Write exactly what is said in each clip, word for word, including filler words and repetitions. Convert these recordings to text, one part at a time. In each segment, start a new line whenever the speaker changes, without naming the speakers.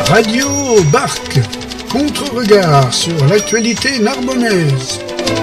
Radio Barque, contre-regard sur l'actualité narbonnaise.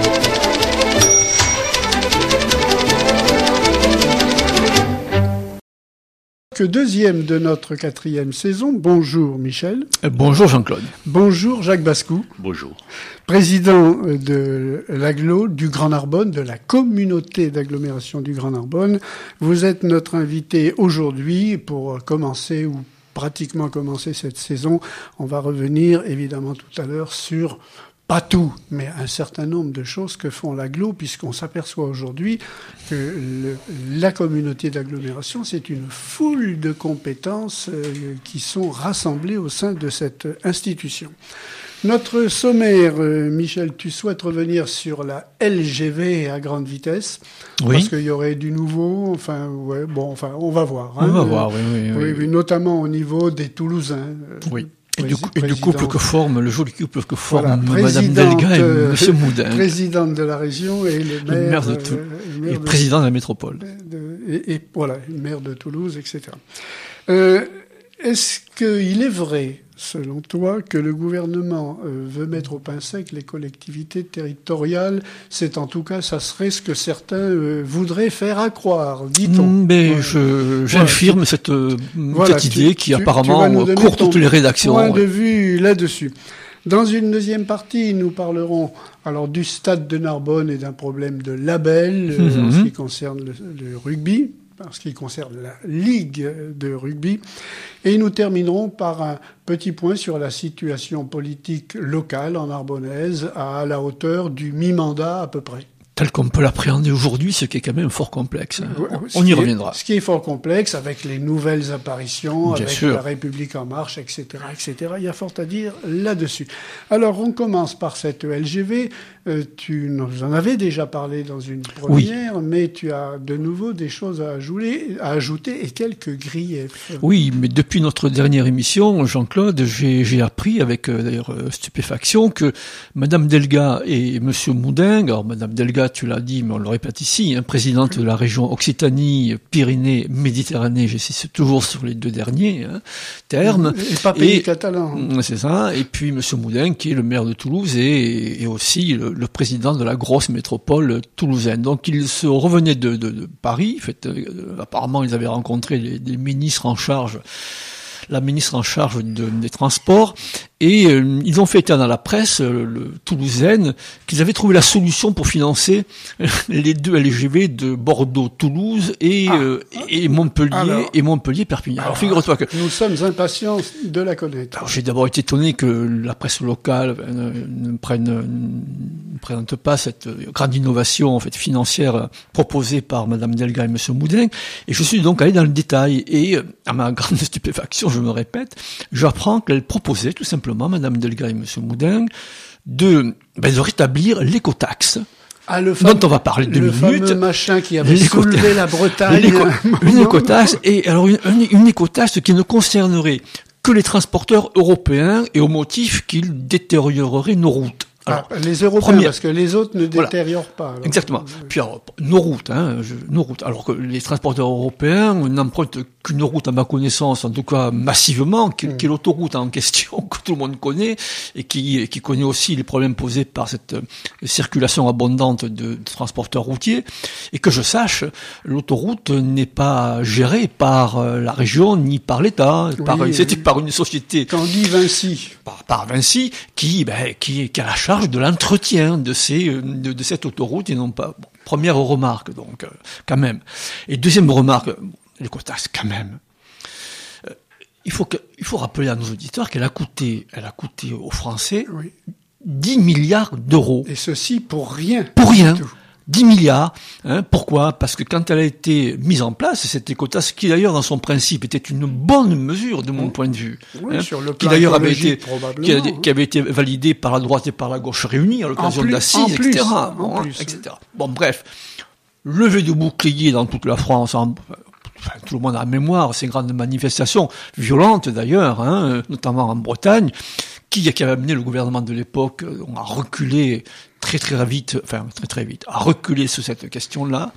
Que deuxième de notre quatrième saison. Bonjour Michel.
Bonjour Jean-Claude.
Bonjour Jacques Bascou.
Bonjour.
Président de l'A G L O du Grand Narbonne, de la communauté d'agglomération du Grand Narbonne. Vous êtes notre invité aujourd'hui pour commencer ou pratiquement commencer cette saison. On va revenir évidemment tout à l'heure sur pas tout, mais un certain nombre de choses que font l'A G L O, puisqu'on s'aperçoit aujourd'hui que le, la communauté d'agglomération, c'est une foule de compétences euh, qui sont rassemblées au sein de cette institution. Notre sommaire, euh, Michel, tu souhaites revenir sur la L G V à grande vitesse,
oui.
Parce qu'il y aurait du nouveau, enfin, ouais, bon, enfin, on va voir.
On
hein,
va voir, oui, oui,
oui,
oui,
oui, notamment au niveau des Toulousains. Euh,
oui. Et du, et du couple que forme, le joli couple que forme
voilà,
Madame Delga et
euh,
Monsieur Moudin.
Présidente de la région et le maire,
le maire de Toulouse. Euh, et de, président de la métropole.
De, et, et voilà, le maire de Toulouse, et cetera. Euh, est-ce qu'il est vrai, selon toi, que le gouvernement euh, veut mettre au pain sec les collectivités territoriales? C'est en tout cas, ça serait ce que certains euh, voudraient faire accroire, dit-on.
Mais
ouais.
je, j'infirme
voilà,
cette,
voilà,
cette idée
tu,
qui
tu,
apparemment
tu
court toutes les rédactions.
Point
ouais.
de vue là-dessus. Dans une deuxième partie, nous parlerons alors du stade de Narbonne et d'un problème de label mm-hmm. euh, en ce qui concerne le, le rugby, en ce qui concerne la Ligue de rugby. Et nous terminerons par un petit point sur la situation politique locale en Narbonnaise à la hauteur du mi-mandat à peu près.
Tel qu'on peut l'appréhender aujourd'hui, ce qui est quand même fort complexe.
Ouais,
On y reviendra.
Est, ce qui est fort complexe, avec les nouvelles apparitions,
Bien
avec
sûr.
la République en marche, et cetera, et cetera. Il y a fort à dire là-dessus. Alors, on commence par cette L G V. Euh, tu nous en avais déjà parlé dans une première, oui. mais tu as de nouveau des choses à ajouter, à ajouter et quelques griefs.
Oui, mais depuis notre dernière émission, Jean-Claude, j'ai, j'ai appris avec euh, d'ailleurs stupéfaction que Madame Delga et Monsieur Moudin, alors Madame Delga, tu l'as dit, mais on le répète ici, hein, présidente de la région Occitanie, Pyrénées, Méditerranée, j'insiste toujours sur les deux derniers hein, termes.
Et pas pays catalan.
C'est ça. Et puis Monsieur Moudin, qui est le maire de Toulouse et, et aussi le, le président de la grosse métropole toulousaine. Donc ils se revenaient de, de, de Paris. En fait, euh, apparemment, ils avaient rencontré les, les ministres en charge, la ministre en charge de, des transports. Et euh, ils ont fait état dans la presse euh, le, toulousaine qu'ils avaient trouvé la solution pour financer les deux L G V de Bordeaux-Toulouse et, ah, euh, et Montpellier alors, et Montpellier-Perpignan. Alors, alors figure-toi que
nous sommes impatients de la connaître.
Alors j'ai d'abord été étonné que la presse locale ne, ne prenne ne présente pas cette grande innovation en fait financière proposée par Madame Delga et Monsieur Moudin. Et je suis donc allé dans le détail et à ma grande stupéfaction, je me répète, j'apprends qu'elle proposait tout simplement Madame Delga et Monsieur Moudin, de, ben, de rétablir l'écotaxe.
Ah, le fameux,
dont on va parler deux
le
minutes.
Le machin qui avait soulevé la Bretagne.
Une écotaxe, et alors une, une, une écotaxe qui ne concernerait que les transporteurs européens et au motif qu'ils détérioreraient nos routes.
Alors, ah, les Européens, première, parce que les autres ne détériorent voilà. pas. Alors.
Exactement. Puis alors, nos routes, hein, je, nos routes. Alors que les transporteurs européens n'empruntent qu'une route, à ma connaissance, en tout cas massivement, qui, mmh. qui est l'autoroute en question, que tout le monde connaît, et qui, qui connaît aussi les problèmes posés par cette circulation abondante de, de transporteurs routiers. Et que je sache, l'autoroute n'est pas gérée par la région, ni par l'État.
Oui,
par,
oui.
C'était par une société.
Tanguy Vinci.
Par, par Vinci, qui, ben, qui, qui a la charge de l'entretien de ces de, de cette autoroute et non pas bon, première remarque donc euh, quand même et deuxième remarque bon, l'écotaxe quand même euh, il faut que il faut rappeler à nos auditeurs qu'elle a coûté elle a coûté aux Français oui. dix milliards d'euros
et ceci pour rien
pour rien dix milliards, hein, pourquoi ? Parce que quand elle a été mise en place, cette écotaxe, qui d'ailleurs dans son principe était une bonne mesure de mon point de vue,
oui,
hein,
sur le plan
qui d'ailleurs avait été, qui, a,
hein.
qui avait été validée par la droite et par la gauche réunie à l'occasion d'assises, et cetera. Bon,
plus,
et cetera. Bon, bref, levée de boucliers dans toute la France, en, enfin, tout le monde a la mémoire, ces grandes manifestations, violentes d'ailleurs, hein, notamment en Bretagne, qui, qui avait amené le gouvernement de l'époque à reculer très très vite, enfin très très vite, à reculer sur cette question-là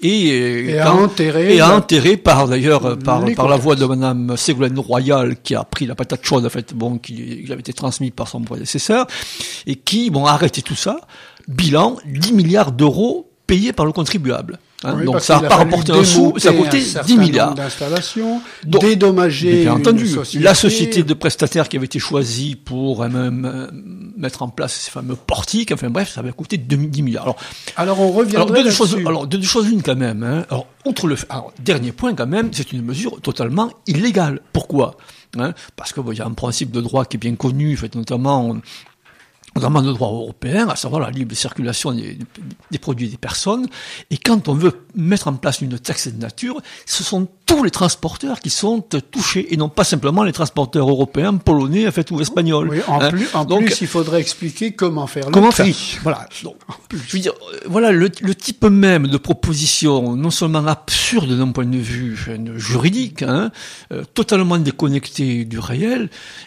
et,
et,
quand,
à, enterrer
et à
la...
enterrer par d'ailleurs par, par la voix de Madame Ségolène Royal qui a pris la patate chaude en fait, bon, qui, qui avait été transmise par son prédécesseur et qui, bon, a arrêté tout ça. Bilan, dix milliards d'euros payés par le contribuable. Hein,
oui,
donc ça n'a pas rapporté un sou, ça a coûté dix milliards.
D'installations, dédommager
bien entendu,
société.
La société de prestataires qui avait été choisie pour euh, même, mettre en place ces fameux portiques, enfin bref, ça avait coûté dix milliards. Alors,
alors on reviendrait
alors, deux choses,
là-dessus.
alors, deux choses une quand même. Hein. Alors, outre le, alors, dernier point quand même, c'est une mesure totalement illégale. Pourquoi hein? Parce que bon, il y a un principe de droit qui est bien connu, fait, notamment... notamment de droit européen, à savoir la libre circulation des, des produits et des personnes. Et quand on veut mettre en place une taxe de nature, ce sont tous les transporteurs qui sont touchés, et non pas simplement les transporteurs européens, polonais, en fait, ou espagnols.
Oui, en
hein.
plus, en
Donc,
plus, il faudrait expliquer comment faire
comment
le tri.
faire. Voilà. Donc, je veux dire, voilà, le, le type même de proposition, non seulement absurde d'un point de vue juridique, hein, euh, totalement déconnecté du réel.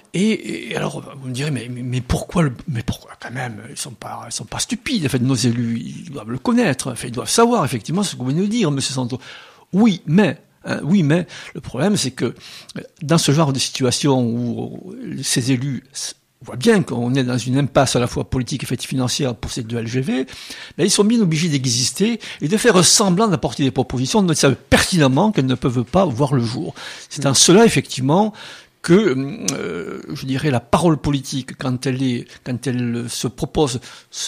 Et, et alors, vous me direz, mais, mais, mais pourquoi, le, mais pourquoi quand même, ils sont pas, ils sont pas stupides. En fait, nos élus, ils doivent le connaître. En fait, ils doivent savoir effectivement ce que vous venez de dire, Monsieur Santo. Oui, mais, hein, oui, mais le problème, c'est que dans ce genre de situation où ces élus on voit bien qu'on est dans une impasse à la fois politique et financière pour ces deux L G V, mais ils sont bien obligés d'exister et de faire semblant d'apporter des propositions dont ils savent pertinemment qu'elles ne peuvent pas voir le jour. C'est en cela, effectivement, que, euh, je dirais, la parole politique, quand elle est, quand elle se propose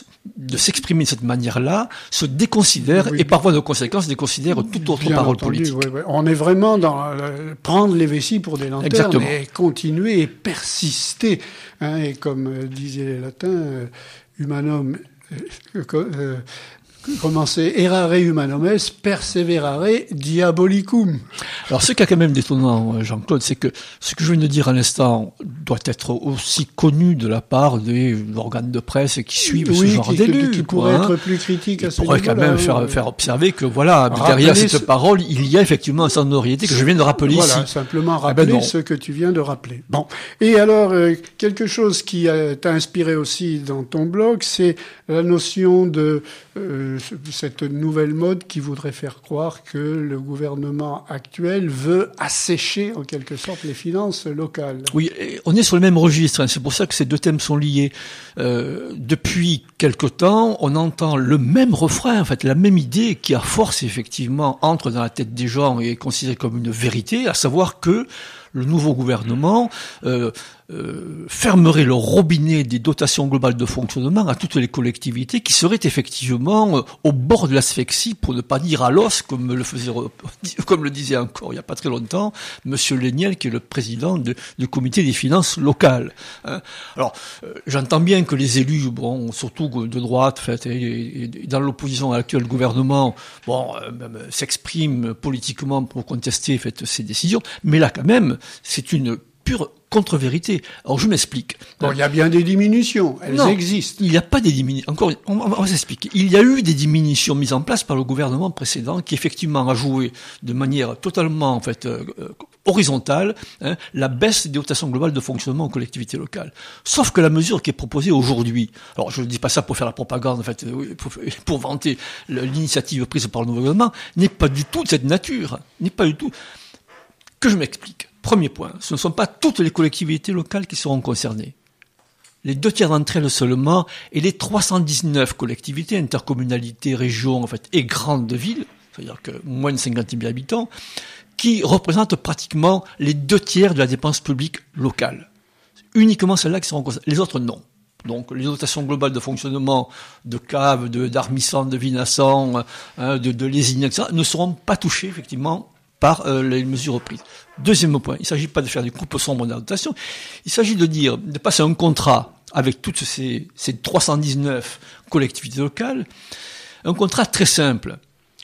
de s'exprimer de cette manière-là, se déconsidère oui, et par voie de conséquence déconsidère toute autre parole entendu, politique.
Oui, oui. On est vraiment dans euh, prendre les vessies pour des lanternes Exactement. Et continuer et persister. Hein, et comme euh, disaient les latins, euh, humanum, euh, euh, comment c'est, errare humanum est, perseverare diabolicum.
Alors, ce qui est quand même détonnant, Jean-Claude, c'est que ce que je viens de dire à l'instant doit être aussi connu de la part des organes de presse qui suivent
oui,
ce genre
qui,
d'élus.
qui pourraient hein. être plus critiques à ce niveau-là.
Pourrait quand même faire, faire observer que, voilà, derrière cette ce... parole, il y a effectivement un centre d'orienté que je viens de rappeler
voilà,
ici.
Voilà, simplement rappeler eh ben ce que tu viens de rappeler. Bon. Et alors, euh, quelque chose qui a, t'a inspiré aussi dans ton blog, c'est la notion de euh, cette nouvelle mode qui voudrait faire croire que le gouvernement actuel veut assécher en quelque sorte les finances locales.
Oui, on est sur le même registre, hein, c'est pour ça que ces deux thèmes sont liés. Euh, depuis quelque temps, on entend le même refrain, en fait, la même idée qui à force effectivement entre dans la tête des gens et est considérée comme une vérité, à savoir que le nouveau gouvernement euh, euh, fermerait le robinet des dotations globales de fonctionnement à toutes les collectivités qui seraient effectivement euh, au bord de l'asphyxie, pour ne pas dire à l'os, comme le faisait, comme le disait encore il n'y a pas très longtemps Monsieur Léniel, qui est le président de, du comité des finances locales. Hein. Alors, euh, j'entends bien que les élus, bon, surtout de droite, fait, et, et dans l'opposition à l'actuel gouvernement, bon, euh, s'expriment politiquement pour contester fait, ces décisions, mais là quand même, c'est une pure contre-vérité. Alors je m'explique.
Bon, il y a bien des diminutions, elles
non,
existent.
Il n'y a pas des diminutions. Encore, on va, on va s'expliquer. Il y a eu des diminutions mises en place par le gouvernement précédent, qui effectivement a joué de manière totalement en fait euh, horizontale hein, la baisse des dotations globales de fonctionnement aux collectivités locales. Sauf que la mesure qui est proposée aujourd'hui, alors je ne dis pas ça pour faire la propagande, en fait, pour, pour vanter l'initiative prise par le nouveau gouvernement, n'est pas du tout de cette nature. N'est pas du tout. Que je m'explique. Premier point, ce ne sont pas toutes les collectivités locales qui seront concernées. Les deux tiers d'entre elles seulement, et les trois cent dix-neuf collectivités, intercommunalités, régions, en fait, et grandes villes, c'est-à-dire que moins de cinquante mille habitants, qui représentent pratiquement les deux tiers de la dépense publique locale. Uniquement celles-là qui seront concernées. Les autres, non. Donc, les dotations globales de fonctionnement de Cave, de, d'Armissan, de Vinassan, hein, de, de Lézignan, et cetera, ne seront pas touchées, effectivement, par euh, les mesures prises. Deuxième point, il ne s'agit pas de faire des coupes sombres dans la dotation, il s'agit de dire, de passer un contrat avec toutes ces, ces trois cent dix-neuf collectivités locales, un contrat très simple.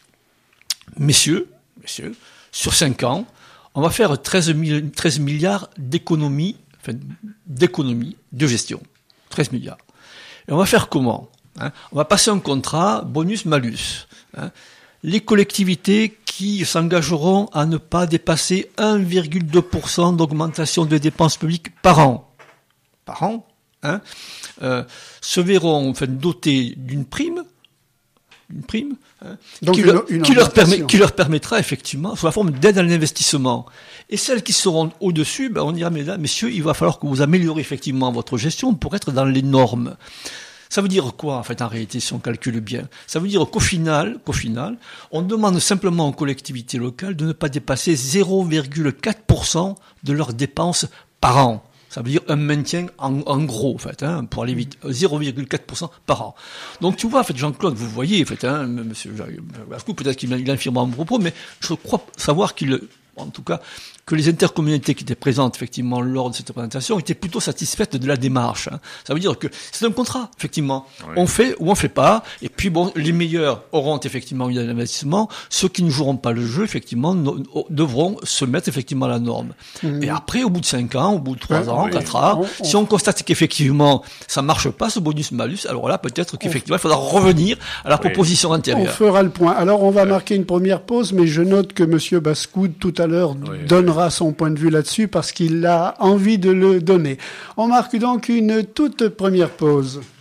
Messieurs, messieurs, sur cinq ans, on va faire treize milliards d'économies, enfin, d'économies de gestion. treize milliards. Et on va faire comment hein? On va passer un contrat bonus-malus. Hein? Les collectivités qui s'engageront à ne pas dépasser un virgule deux pour cent d'augmentation des dépenses publiques par an. Par an, hein, euh, se verront enfin, dotés d'une prime, une prime hein,
Donc
qui,
une,
leur,
une
qui, leur permet, qui leur permettra effectivement, sous la forme d'aide à l'investissement. Et celles qui seront au-dessus, ben, on dira, mesdames, messieurs, il va falloir que vous améliorez effectivement votre gestion pour être dans les normes. Ça veut dire quoi, en fait, en réalité, si on calcule bien? Ça veut dire qu'au final, qu'au final, on demande simplement aux collectivités locales de ne pas dépasser zéro virgule quatre pour cent de leurs dépenses par an. Ça veut dire un maintien en, en gros, en fait, hein, pour aller vite, zéro virgule quatre pour cent par an. Donc, tu vois, en fait, Jean-Claude, vous voyez, en fait, hein, monsieur Bascou, peut-être qu'il infirmera mon propos, mais je crois savoir qu'il, en tout cas, que les intercommunalités qui étaient présentes, effectivement, lors de cette présentation, étaient plutôt satisfaites de la démarche. Hein. Ça veut dire que c'est un contrat, effectivement. Oui. On fait ou on fait pas. Et puis, bon, les meilleurs auront effectivement eu un investissement. Ceux qui ne joueront pas le jeu, effectivement, no, devront se mettre effectivement à la norme. Mmh. Et après, au bout de cinq ans, au bout de trois ouais, ans, oui. quatre ans, on, on... si on constate qu'effectivement, ça marche pas, ce bonus-malus, alors là, peut-être qu'effectivement, on... il faudra revenir à la oui. proposition antérieure.
On fera le point. Alors, on va ouais. marquer une première pause, mais je note que monsieur Bascou, tout à l'heure, oui. donne son point de vue là-dessus parce qu'il a envie de le donner. On marque donc une toute première pause.